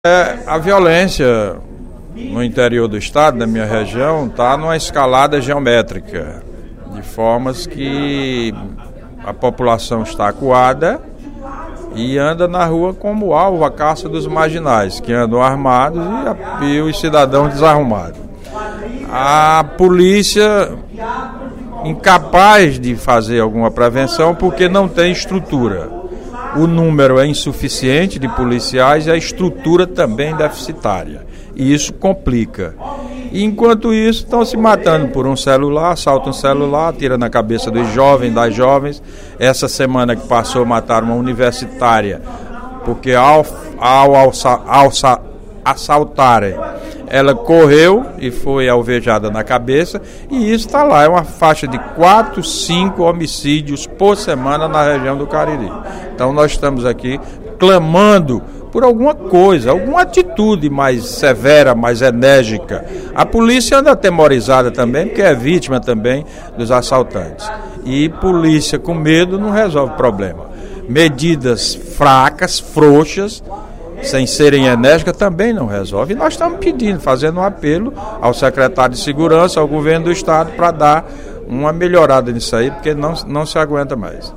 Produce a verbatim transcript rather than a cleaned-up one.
É, a violência no interior do estado, da minha região, está numa escalada geométrica, de formas que a população está acuada e anda na rua como alvo a caça dos marginais, que andam armados e, a, e os cidadãos desarrumados. A polícia incapaz de fazer alguma prevenção porque não tem estrutura. O número é insuficiente de policiais e a estrutura também deficitária. E isso complica. E enquanto isso, estão se matando por um celular, assaltam um celular, atiram na cabeça dos jovens, das jovens. Essa semana que passou, mataram uma universitária, porque ao, ao, ao, ao assaltarem, ela correu e foi alvejada na cabeça, e isso está lá, é uma faixa de quatro, cinco homicídios por semana na região do Cariri. Então nós estamos aqui clamando por alguma coisa, alguma atitude mais severa, mais enérgica. A polícia anda atemorizada também, porque é vítima também dos assaltantes. E polícia com medo não resolve o problema. Medidas fracas, frouxas, sem serem enérgicas, também não resolve. E nós estamos pedindo, fazendo um apelo ao secretário de Segurança, ao governo do estado, para dar uma melhorada nisso aí, porque não, não se aguenta mais.